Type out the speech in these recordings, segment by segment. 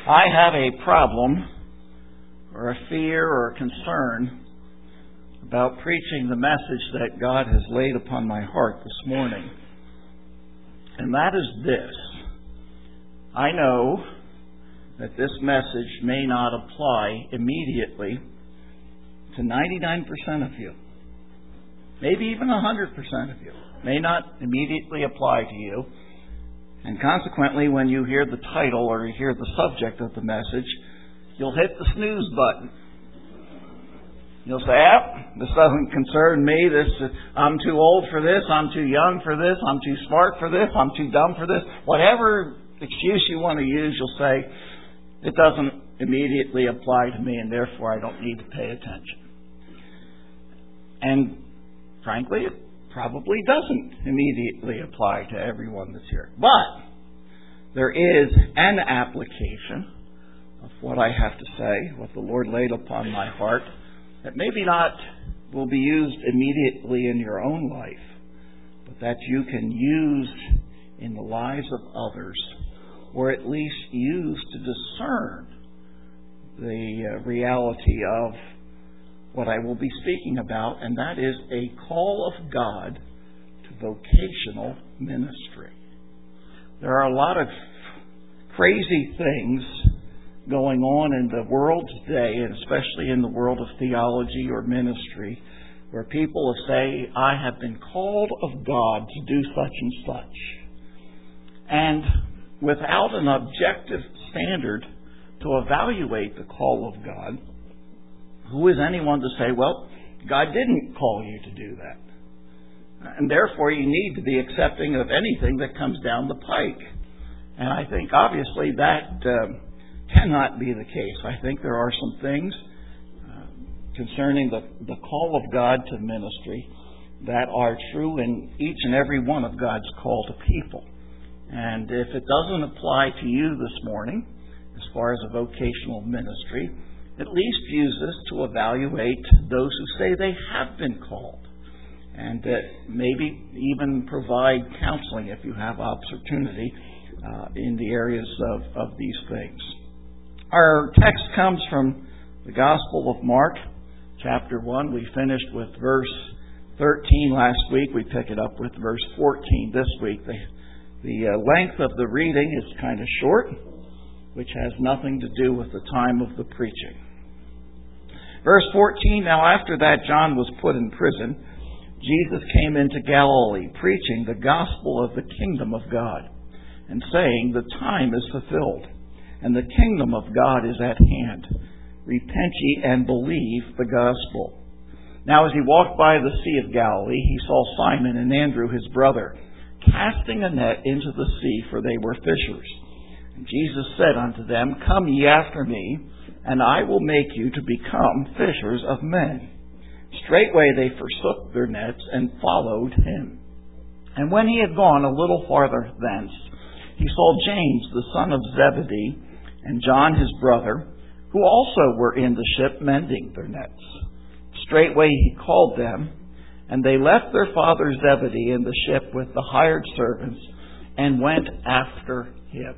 I have a problem or a fear or a concern about preaching the message that God has laid upon my heart this morning. And that is this. I know that this message may not apply immediately to 99% of you. Maybe even 100% of you. May not immediately apply to you. And consequently, when you hear the title or you hear the subject of the message, you'll hit the snooze button. You'll say, this doesn't concern me. I'm too old for this. I'm too young for this. I'm too smart for this. I'm too dumb for this. Whatever excuse you want to use, you'll say, it doesn't immediately apply to me, and therefore I don't need to pay attention. And frankly, it probably doesn't immediately apply to everyone that's here. But there is an application of what I have to say, what the Lord laid upon my heart, that maybe not will be used immediately in your own life, but that you can use in the lives of others, or at least use to discern the reality of what I will be speaking about, and that is a call of God to vocational ministry. There are a lot of crazy things going on in the world today, and especially in the world of theology or ministry, where people say, I have been called of God to do such and such. And without an objective standard to evaluate the call of God, who is anyone to say, well, God didn't call you to do that? And therefore you need to be accepting of anything that comes down the pike. And I think obviously that cannot be the case. I think there are some things concerning the call of God to ministry that are true in each and every one of God's call to people. And if it doesn't apply to you this morning, as far as a vocational ministry, at least use this to evaluate those who say they have been called. And maybe even provide counseling if you have opportunity in the areas of these things. Our text comes from the Gospel of Mark, chapter 1. We finished with verse 13 last week. We pick it up with verse 14 this week. The length of the reading is kind of short, which has nothing to do with the time of the preaching. Verse 14, now after that John was put in prison, Jesus came into Galilee, preaching the gospel of the kingdom of God, and saying, the time is fulfilled, and the kingdom of God is at hand. Repent ye and believe the gospel. Now as he walked by the Sea of Galilee, he saw Simon and Andrew his brother, casting a net into the sea, for they were fishers. And Jesus said unto them, come ye after me, and I will make you to become fishers of men. Straightway they forsook their nets and followed him. And when he had gone a little farther thence, he saw James the son of Zebedee and John his brother, who also were in the ship mending their nets. Straightway he called them, and they left their father Zebedee in the ship with the hired servants, and went after him.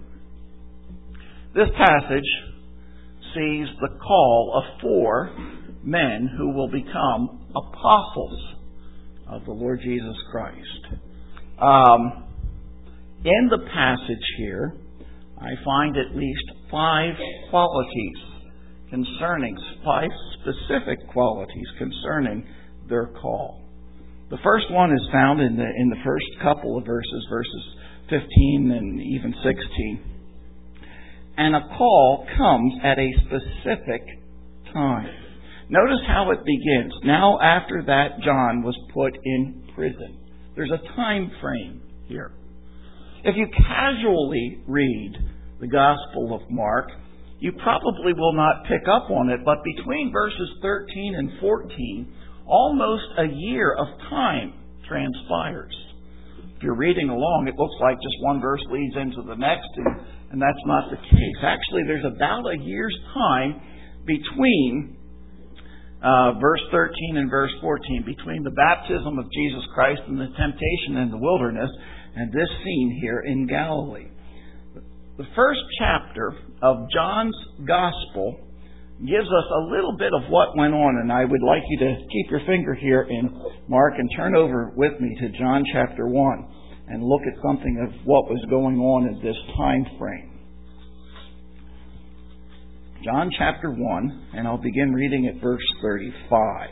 This passage sees the call of 4 men who will become apostles of the Lord Jesus Christ. In the passage here, I find at least 5 qualities concerning, 5 specific qualities concerning their call. The first one is found in the first couple of verses 15 and even 16. And a call comes at a specific time. Notice how it begins. Now after that John was put in prison. There's a time frame here. If you casually read the Gospel of Mark, you probably will not pick up on it, but between verses 13 and 14, almost a year of time transpires. If you're reading along, it looks like just one verse leads into the next, and that's not the case. Actually, there's about a year's time between verse 13 and verse 14, between the baptism of Jesus Christ and the temptation in the wilderness, and this scene here in Galilee. the first chapter of John's Gospel gives us a little bit of what went on, and I would like you to keep your finger here in Mark and turn over with me to John chapter 1 and look at something of what was going on at this time frame. John chapter 1, and I'll begin reading at verse 35.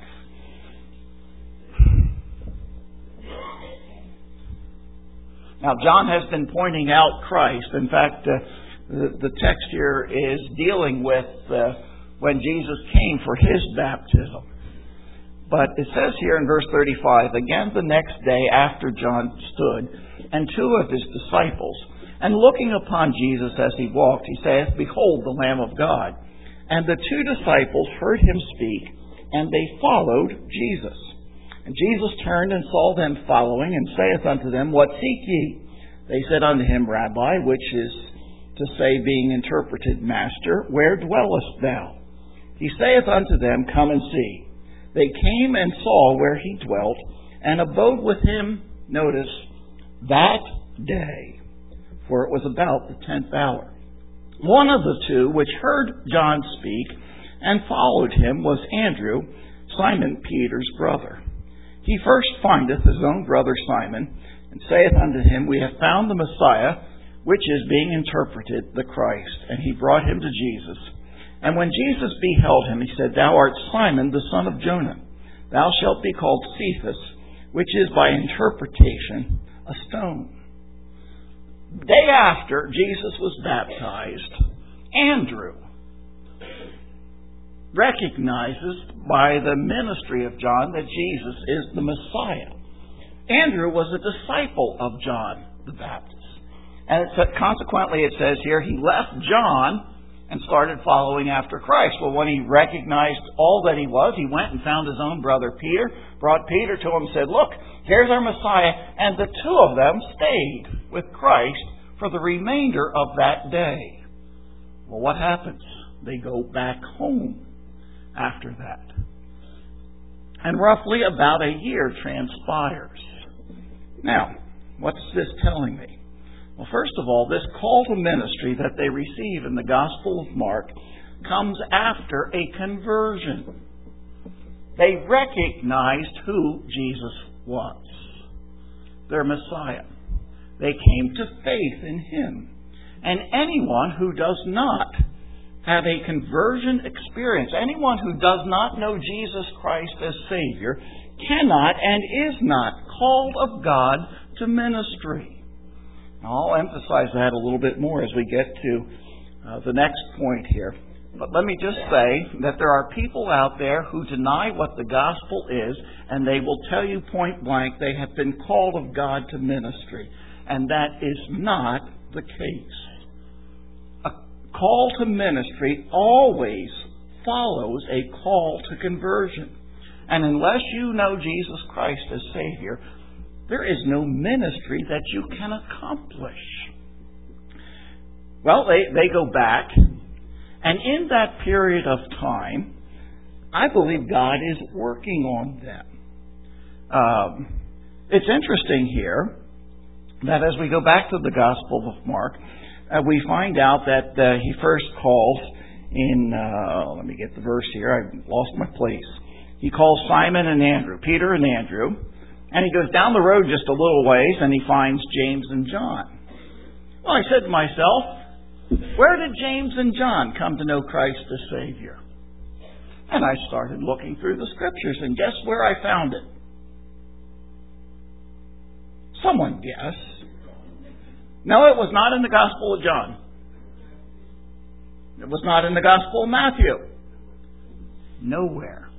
Now, John has been pointing out Christ. In fact, the text here is dealing with when Jesus came for his baptism. But it says here in verse 35, again the next day after John stood, and two of his disciples, and looking upon Jesus as he walked, he saith, Behold the Lamb of God. And the two disciples heard him speak, and they followed Jesus. And Jesus turned and saw them following, and saith unto them, What seek ye? They said unto him, Rabbi, which is to say, being interpreted, Master, where dwellest thou? He saith unto them, Come and see. They came and saw where he dwelt, and abode with him, notice, that day, for it was about the 10th hour. One of the two which heard John speak and followed him was Andrew, Simon Peter's brother. He first findeth his own brother Simon, and saith unto him, We have found the Messiah, which is being interpreted, the Christ. And he brought him to Jesus. And when Jesus beheld him, he said, Thou art Simon, the son of Jonah. Thou shalt be called Cephas, which is by interpretation a stone. Day after Jesus was baptized, Andrew recognizes by the ministry of John that Jesus is the Messiah. Andrew was a disciple of John the Baptist. And consequently it says here, he left John and started following after Christ. Well, when he recognized all that he was, he went and found his own brother Peter, brought Peter to him and said, Look, here's our Messiah. And the two of them stayed with Christ for the remainder of that day. Well, what happens? They go back home after that. And roughly about a year transpires. Now, what's this telling me? Well, first of all, this call to ministry that they receive in the Gospel of Mark comes after a conversion. They recognized who Jesus was, their Messiah. They came to faith in him. And anyone who does not have a conversion experience, anyone who does not know Jesus Christ as Savior, cannot and is not called of God to ministry. I'll emphasize that a little bit more as we get to the next point here. But let me just say that there are people out there who deny what the gospel is, and they will tell you point blank they have been called of God to ministry. And that is not the case. A call to ministry always follows a call to conversion. And unless you know Jesus Christ as Savior, there is no ministry that you can accomplish. Well, they go back, and in that period of time, I believe God is working on them. It's interesting here that as we go back to the Gospel of Mark, we find out that he first calls in, let me get the verse here, I've lost my place. He calls Simon and Andrew, Peter and Andrew, and he goes down the road just a little ways and he finds James and John. Well, I said to myself, where did James and John come to know Christ as Savior? And I started looking through the Scriptures, and guess where I found it? Someone guess. No, it was not in the Gospel of John. It was not in the Gospel of Matthew. Nowhere.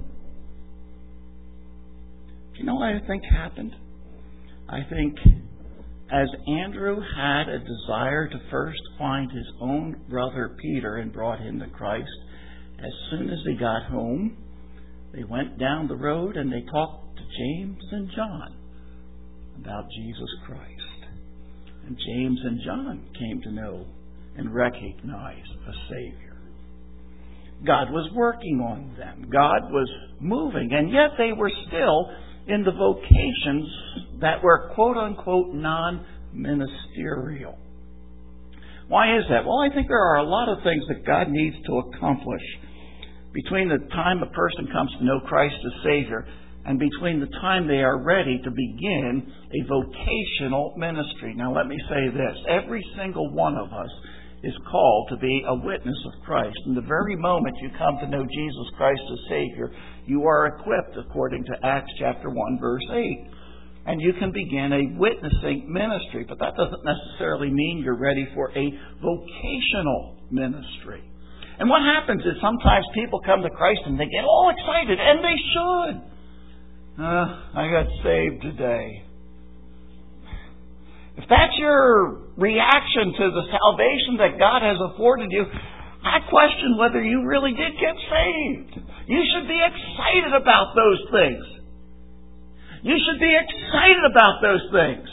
Do you know what I think happened? I think as Andrew had a desire to first find his own brother Peter and brought him to Christ, as soon as they got home, they went down the road and they talked to James and John about Jesus Christ. And James and John came to know and recognize a Savior. God was working on them. God was moving, and yet they were still in the vocations that were quote-unquote non-ministerial. Why is that? Well, I think there are a lot of things that God needs to accomplish between the time a person comes to know Christ as Savior and between the time they are ready to begin a vocational ministry. Now, let me say this. Every single one of us is called to be a witness of Christ. And the very moment you come to know Jesus Christ as Savior, you are equipped according to Acts chapter 1, verse 8. And you can begin a witnessing ministry. But that doesn't necessarily mean you're ready for a vocational ministry. And what happens is sometimes people come to Christ and they get all excited, and they should. I got saved today. If that's your reaction to the salvation that God has afforded you, I question whether you really did get saved. You should be excited about those things. You should be excited about those things.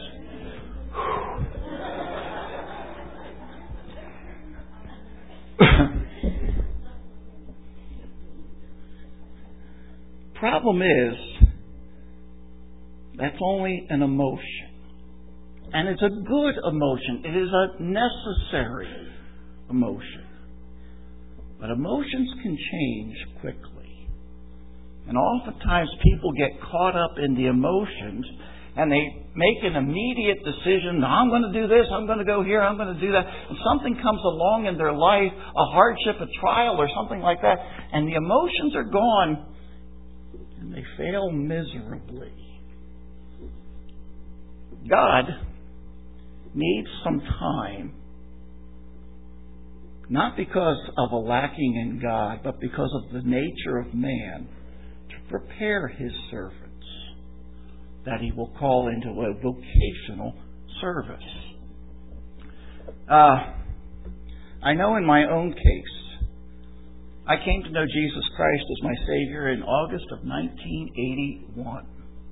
Problem is, that's only an emotion. And it's a good emotion. It is a necessary emotion. But emotions can change quickly. And oftentimes people get caught up in the emotions and they make an immediate decision. I'm going to do this, I'm going to go here, I'm going to do that. And something comes along in their life, a hardship, a trial, or something like that, and the emotions are gone and they fail miserably. God needs some time, not because of a lacking in God, but because of the nature of man, to prepare His servants that He will call into a vocational service. I know in my own case, I came to know Jesus Christ as my Savior in August of 1981.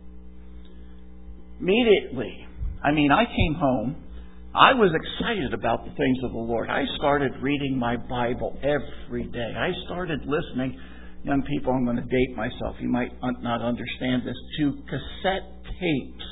Immediately, I came home. I was excited about the things of the Lord. I started reading my Bible every day. I started listening. Young people, I'm going to date myself. You might not understand this. To cassette tapes.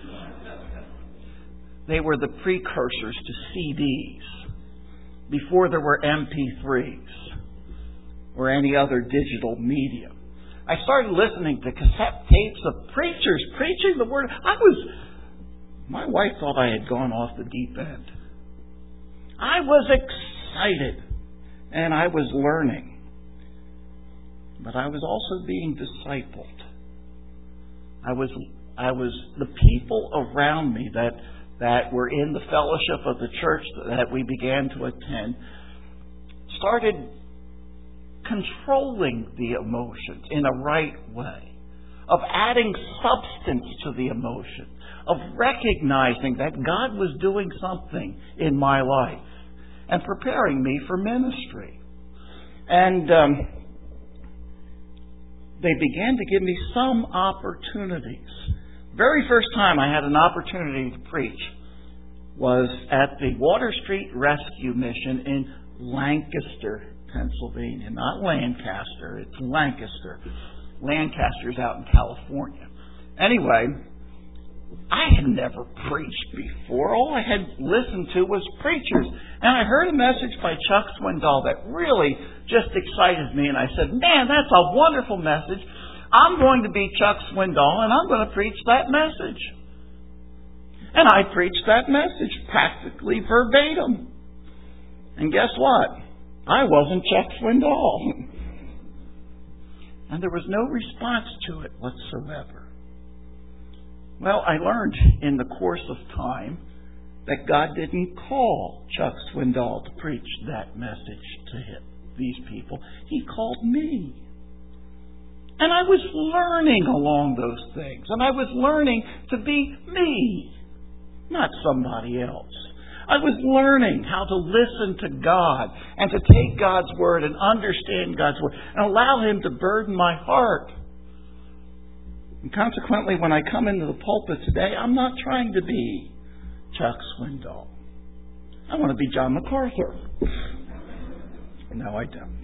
They were the precursors to CDs. Before there were MP3s or any other digital media. I started listening to cassette tapes of preachers preaching the Word. My wife thought I had gone off the deep end. I was excited and I was learning. But I was also being discipled. I was the people around me that were in the fellowship of the church that we began to attend started controlling the emotions in a right way, of adding substance to the emotion, of recognizing that God was doing something in my life and preparing me for ministry. And they began to give me some opportunities. Very first time I had an opportunity to preach was at the Water Street Rescue Mission in Lancaster, Pennsylvania. Not Lancaster, it's Lancaster. Lancaster's out in California. Anyway, I had never preached before. All I had listened to was preachers. And I heard a message by Chuck Swindoll that really just excited me. And I said, man, that's a wonderful message. I'm going to be Chuck Swindoll and I'm going to preach that message. And I preached that message practically verbatim. And guess what? I wasn't Chuck Swindoll. And there was no response to it whatsoever. Well, I learned in the course of time that God didn't call Chuck Swindoll to preach that message to these people. He called me. And I was learning along those things. And I was learning to be me, not somebody else. I was learning how to listen to God and to take God's Word and understand God's Word and allow Him to burden my heart. And consequently, when I come into the pulpit today, I'm not trying to be Chuck Swindoll. I want to be John MacArthur. No, I don't.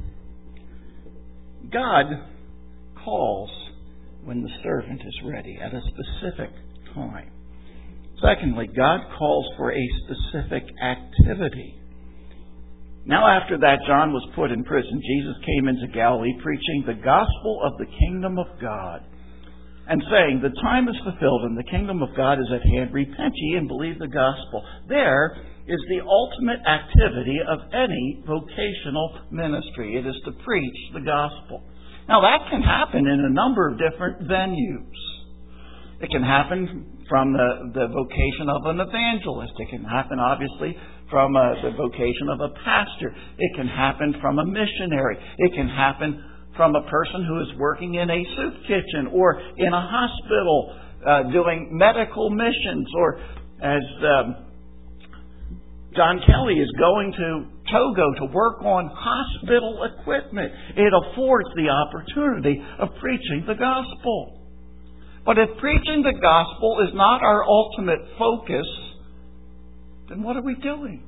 God calls when the servant is ready at a specific time. Secondly, God calls for a specific activity Now after that, John was put in prison. Jesus came into Galilee preaching the gospel of the kingdom of God and saying, the time is fulfilled and the kingdom of God is at hand. Repent ye and believe the gospel. There is the ultimate activity of any vocational ministry. It is to preach the gospel. Now that can happen in a number of different venues. It can happen from the vocation of an evangelist. It can happen, obviously, from the vocation of a pastor. It can happen from a missionary. It can happen from a person who is working in a soup kitchen or in a hospital doing medical missions, or as John Kelly is going to Togo to work on hospital equipment. It affords the opportunity of preaching the gospel. But if preaching the gospel is not our ultimate focus, then what are we doing?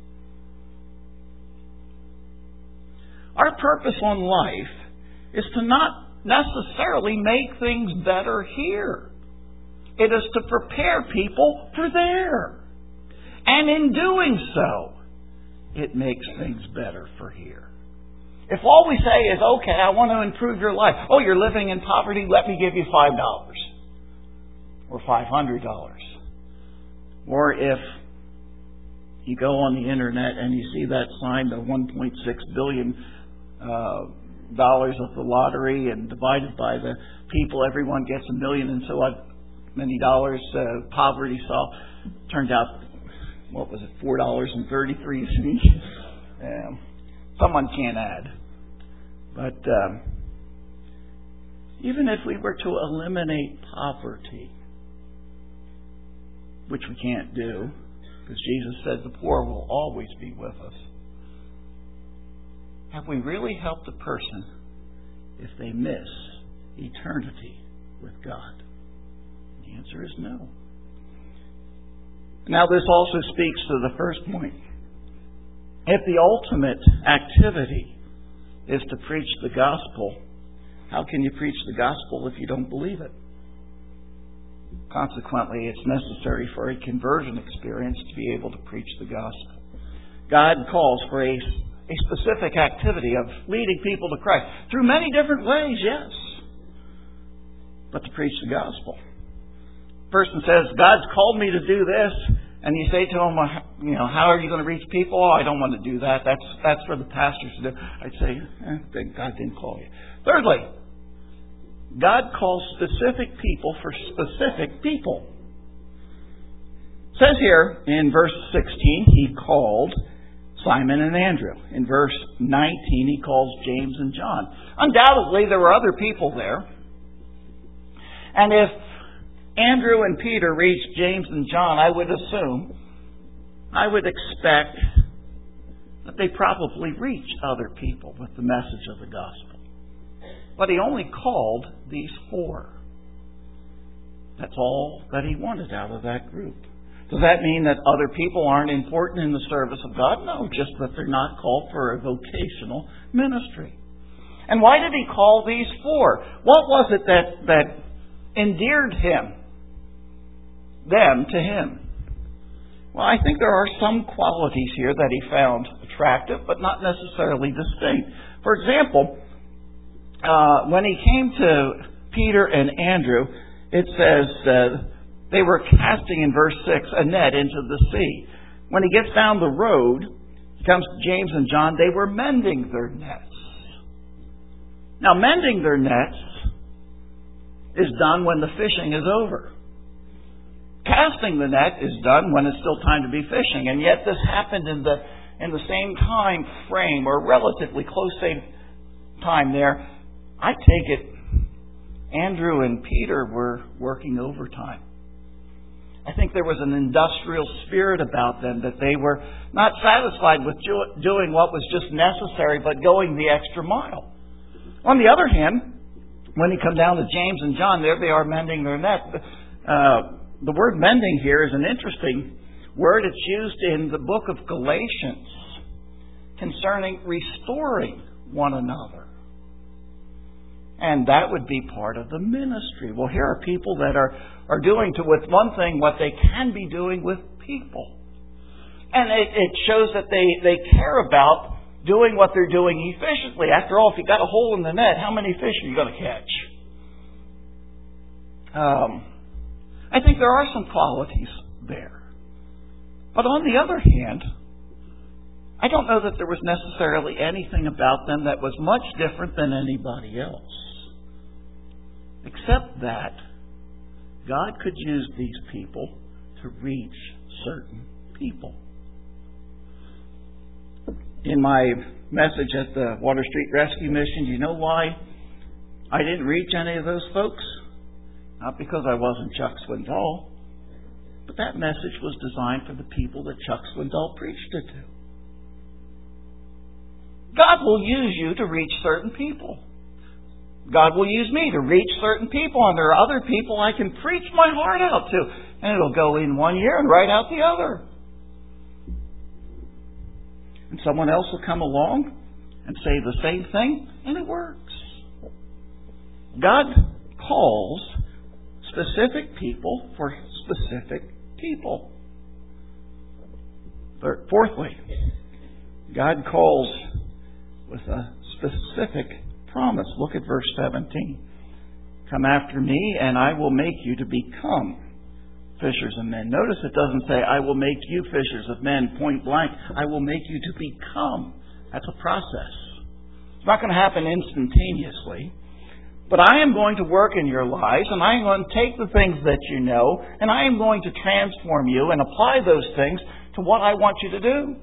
Our purpose on life is to not necessarily make things better here. It is to prepare people for there. And in doing so, it makes things better for here. If all we say is, okay, I want to improve your life. Oh, you're living in poverty? Let me give you $5 or $500. Or if you go on the internet and you see that sign, the $1.6 billion of the lottery, and divided by the people, everyone gets $1 million and so many dollars. Poverty turned out, what was it, $4.33. Someone can't add. But even if we were to eliminate poverty, which we can't do, because Jesus said the poor will always be with us, have we really helped a person if they miss eternity with God? The answer is no. Now this also speaks to the first point. If the ultimate activity is to preach the gospel, how can you preach the gospel if you don't believe it? Consequently, it's necessary for a conversion experience to be able to preach the gospel. God calls for a specific activity of leading people to Christ through many different ways, yes, but to preach the gospel. Person says, God's called me to do this, and you say to him, how are you going to reach people? Oh, I don't want to do that. That's for the pastors to do. I'd say, God didn't call you. Thirdly, God calls specific people for specific people. It says here in verse 16, He called Simon and Andrew. In verse 19, He calls James and John. Undoubtedly, there were other people there. And if Andrew and Peter reached James and John, I would expect that they probably reached other people with the message of the gospel. But He only called these 4. That's all that He wanted out of that group. Does that mean that other people aren't important in the service of God? No, just that they're not called for a vocational ministry. And why did He call these 4? What was it that endeared them to Him? Well, I think there are some qualities here that He found attractive, but not necessarily distinct. For example, when He came to Peter and Andrew, it says they were casting, in verse 6, a net into the sea. When He gets down the road, He comes to James and John, they were mending their nets. Now, mending their nets is done when the fishing is over. Casting the net is done when it's still time to be fishing. And yet this happened in the same time frame, or relatively close same time there. I take it Andrew and Peter were working overtime. I think there was an industrial spirit about them, that they were not satisfied with doing what was just necessary, but going the extra mile. On the other hand, when you come down to James and John, there they are mending their net. The word mending here is an interesting word. It's used in the book of Galatians concerning restoring one another. And that would be part of the ministry. Well, here are people that are doing with one thing what they can be doing with people. And it shows that they care about doing what they're doing efficiently. After all, if you got a hole in the net, how many fish are you going to catch? I think there are some qualities there. But on the other hand, I don't know that there was necessarily anything about them that was much different than anybody else. Except that God could use these people to reach certain people. In my message at the Water Street Rescue Mission, do you know why I didn't reach any of those folks? Not because I wasn't Chuck Swindoll, but that message was designed for the people that Chuck Swindoll preached it to. God will use you to reach certain people. God will use me to reach certain people, and there are other people I can preach my heart out to, and it'll go in one ear and right out the other. And someone else will come along and say the same thing, and it works. God calls specific people for specific people. Fourthly, God calls with a specific promise. Look at verse 17. Come after me, and I will make you to become fishers of men. Notice it doesn't say, I will make you fishers of men, point blank. I will make you to become. That's a process. It's not going to happen instantaneously. But I am going to work in your lives, and I am going to take the things that you know, and I am going to transform you and apply those things to what I want you to do.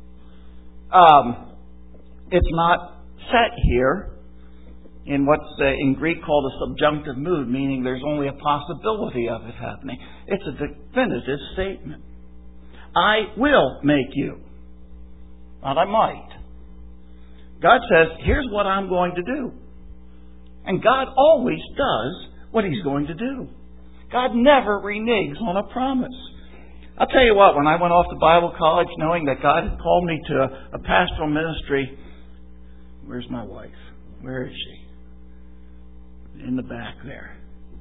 It's not set here in what's in Greek called a subjunctive mood, meaning there's only a possibility of it happening. It's a definitive statement. I will make you. Not I might. God says, here's what I'm going to do. And God always does what He's going to do. God never reneges on a promise. I'll tell you what, when I went off to Bible college knowing that God had called me to a pastoral ministry, where's my wife? Where is she? In the back there.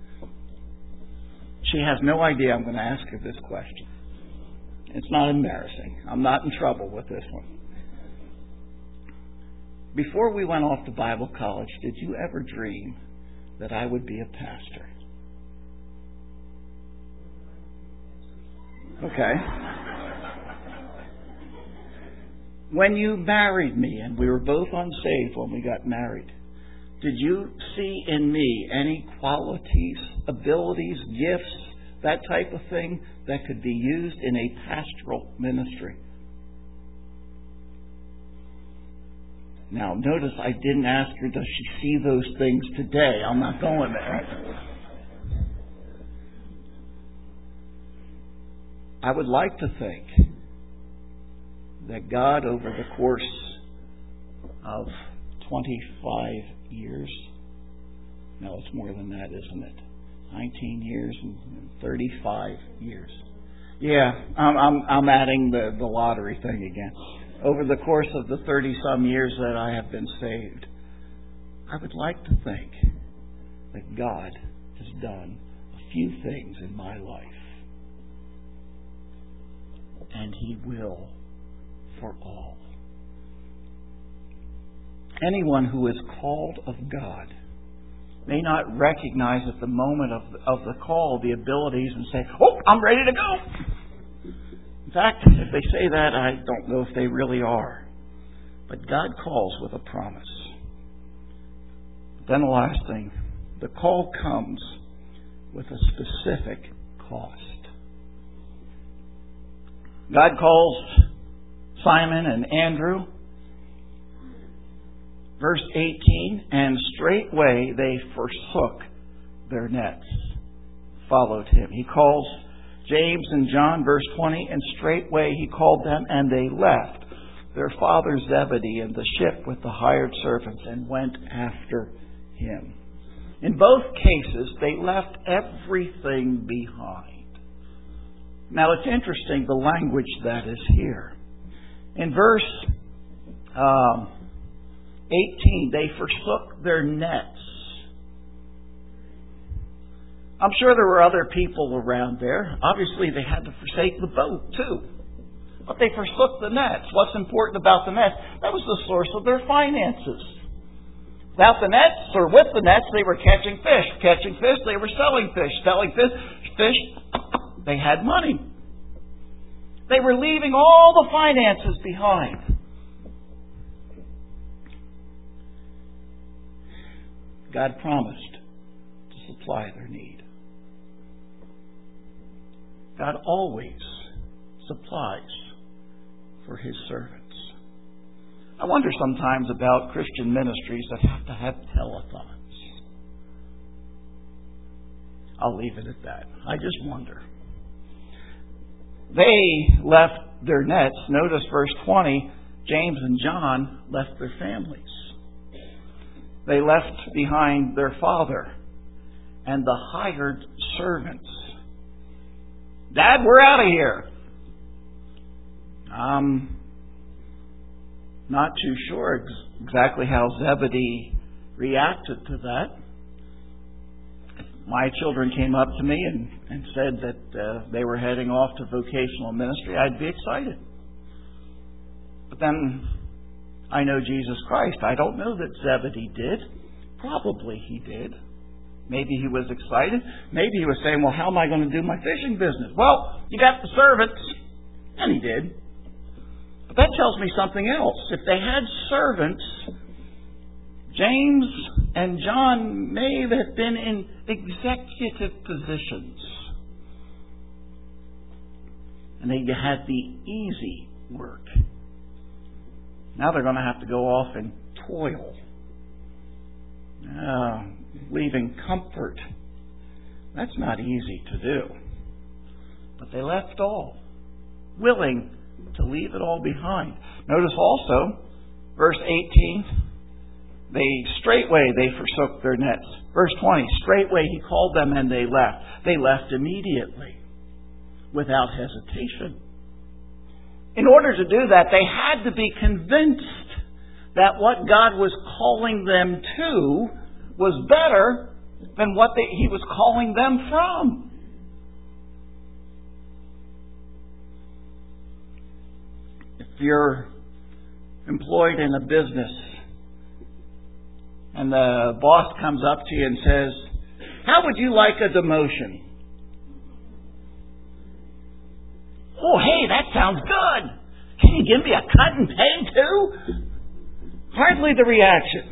She has no idea I'm going to ask her this question. It's not embarrassing. I'm not in trouble with this one. Before we went off to Bible college, did you ever dream that I would be a pastor? Okay. When you married me, and we were both unsaved when we got married, did you see in me any qualities, abilities, gifts, that type of thing that could be used in a pastoral ministry? Now, notice I didn't ask her, does she see those things today? I'm not going there. I would like to think that God, over the course of 25 years, no, it's more than that, isn't it? 19 years and 35 years. Yeah, I'm adding the lottery thing again. Over the course of the 30-some years that I have been saved, I would like to think that God has done a few things in my life. And He will for all. Anyone who is called of God may not recognize at the moment of the call the abilities and say, oh, I'm ready to go. In fact, if they say that, I don't know if they really are. But God calls with a promise. Then the last thing, the call comes with a specific cost. God calls Simon and Andrew. Verse 18, and straightway they forsook their nets, followed Him. He calls James and John, verse 20, and straightway He called them, and they left their father Zebedee in the ship with the hired servants and went after Him. In both cases, they left everything behind. Now, it's interesting the language that is here. In verse 18, they forsook their nets. I'm sure there were other people around there. Obviously, they had to forsake the boat, too. But they forsook the nets. What's important about the nets? That was the source of their finances. Without the nets, or with the nets, they were catching fish. Catching fish, they were selling fish. Selling fish, they had money. They were leaving all the finances behind. God promised to supply their need. God always supplies for His servants. I wonder sometimes about Christian ministries that have to have telethons. I'll leave it at that. I just wonder. They left their nets. Notice verse 20, James and John left their families. They left behind their father and the hired servants. Dad, we're out of here. Not too sure exactly how Zebedee reacted to that. If my children came up to me and said that they were heading off to vocational ministry, I'd be excited. But then I know Jesus Christ. I don't know that Zebedee did. Probably he did. Maybe he was excited. Maybe he was saying, well, how am I going to do my fishing business? Well, you got the servants. And he did. But that tells me something else. If they had servants, James and John may have been in executive positions. And they had the easy work. Now they're going to have to go off and toil. Leaving comfort. That's not easy to do. But they left all. Willing to leave it all behind. Notice also, verse 18, straightway they forsook their nets. Verse 20, straightway He called them and they left. They left immediately, without hesitation. In order to do that, they had to be convinced that what God was calling them to was better than what He was calling them from. If you're employed in a business and the boss comes up to you and says, how would you like a demotion? Oh, hey, that sounds good. Can you give me a cut and pay too? Hardly the reaction.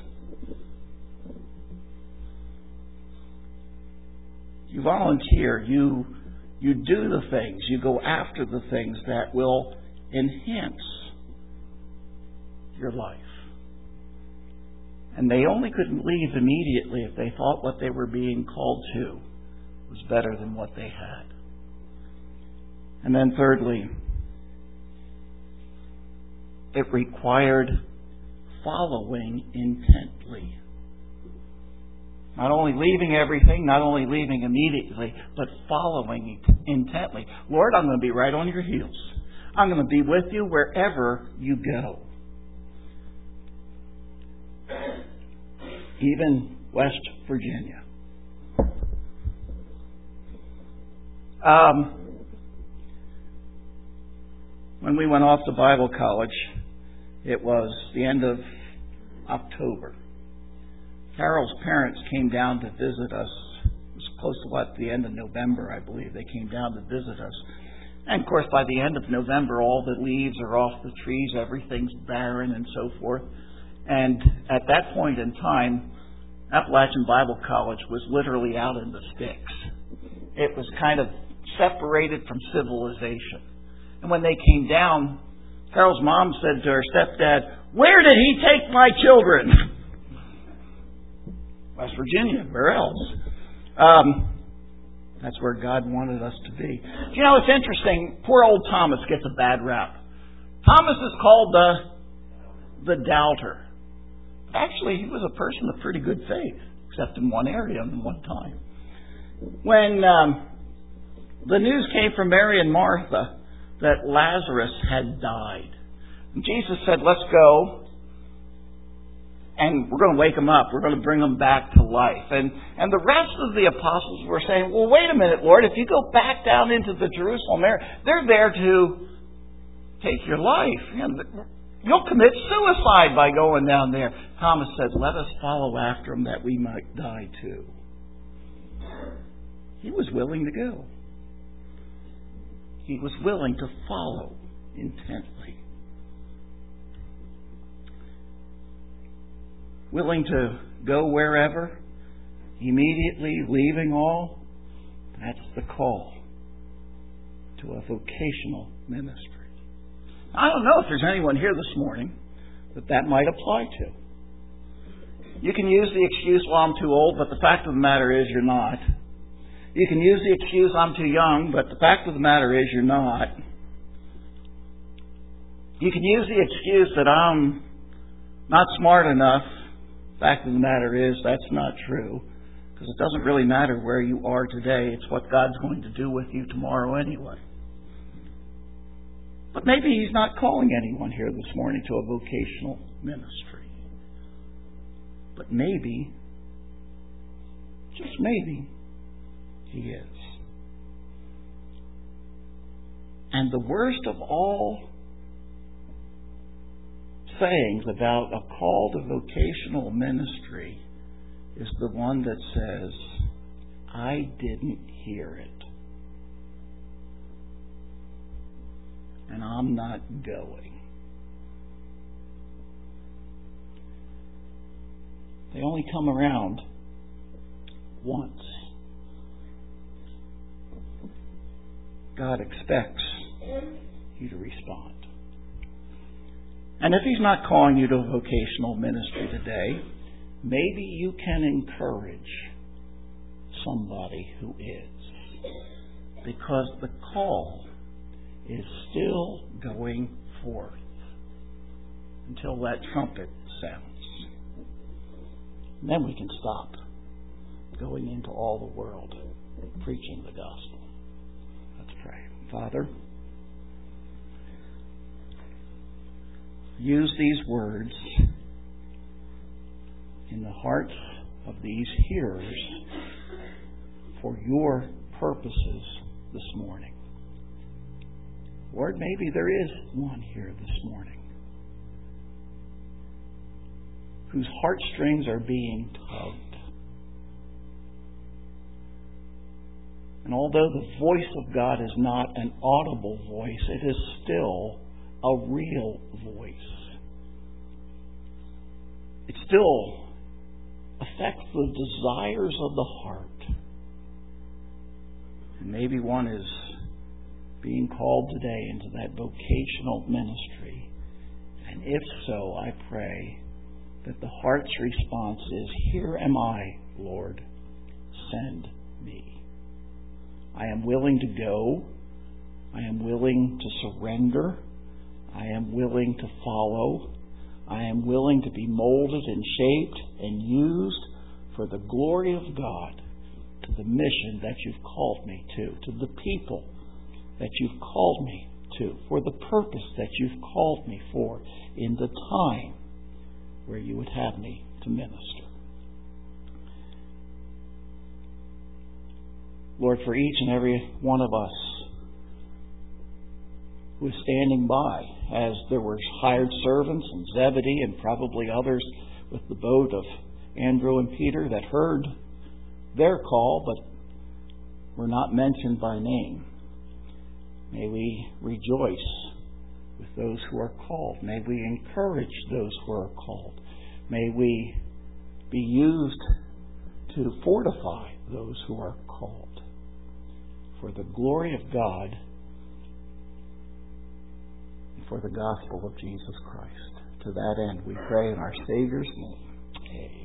You volunteer. You do the things. You go after the things that will enhance your life. And they only could leave immediately if they thought what they were being called to was better than what they had. And then thirdly, it required following intently. Not only leaving everything, not only leaving immediately, but following intently. Lord, I'm going to be right on your heels. I'm going to be with you wherever you go. Even West Virginia. When we went off to Bible college, it was the end of October. Carol's parents came down to visit us. It was close to the end of November, I believe. They came down to visit us. And of course, by the end of November, all the leaves are off the trees, everything's barren and so forth. And at that point in time, Appalachian Bible College was literally out in the sticks. It was kind of separated from civilization. And when they came down, Carol's mom said to her stepdad, where did he take my children? West Virginia, where else? That's where God wanted us to be. You know, it's interesting. Poor old Thomas gets a bad rap. Thomas is called the doubter. Actually, he was a person of pretty good faith, except in one area and one time. When the news came from Mary and Martha that Lazarus had died, Jesus said, let's go. And we're going to wake them up. We're going to bring them back to life. And the rest of the apostles were saying, well, wait a minute, Lord. If you go back down into the Jerusalem area, they're there to take your life. You'll commit suicide by going down there. Thomas says, let us follow after him that we might die too. He was willing to go. He was willing to follow intently. Willing to go wherever, immediately leaving all. That's the call to a vocational ministry. I don't know if there's anyone here this morning that might apply to. You can use the excuse, well, I'm too old, but the fact of the matter is you're not. You can use the excuse, I'm too young, but the fact of the matter is you're not. You can use the excuse that I'm not smart enough. The fact of the matter is that's not true, because it doesn't really matter where you are today. It's what God's going to do with you tomorrow anyway. But maybe He's not calling anyone here this morning to a vocational ministry. But maybe, just maybe, He is. And the worst of all sayings about a call to vocational ministry is the one that says, I didn't hear it. And I'm not going. They only come around once. God expects you to respond. And if He's not calling you to a vocational ministry today, maybe you can encourage somebody who is. Because the call is still going forth until that trumpet sounds. And then we can stop going into all the world preaching the gospel. Let's pray. Father, use these words in the hearts of these hearers for your purposes this morning. Lord, maybe there is one here this morning whose heartstrings are being tugged. And although the voice of God is not an audible voice, it is still a real voice. It still affects the desires of the heart. And maybe one is being called today into that vocational ministry. And if so, I pray that the heart's response is, here am I, Lord, send me. I am willing to go. I am willing to surrender. I am willing to follow. I am willing to be molded and shaped and used for the glory of God, to the mission that you've called me to the people that you've called me to, for the purpose that you've called me for in the time where you would have me to minister. Lord, for each and every one of us who is standing by, as there were hired servants and Zebedee and probably others with the boat of Andrew and Peter that heard their call but were not mentioned by name. May we rejoice with those who are called. May we encourage those who are called. May we be used to fortify those who are called for the glory of God and for the gospel of Jesus Christ. To that end, we pray in our Savior's name. Amen.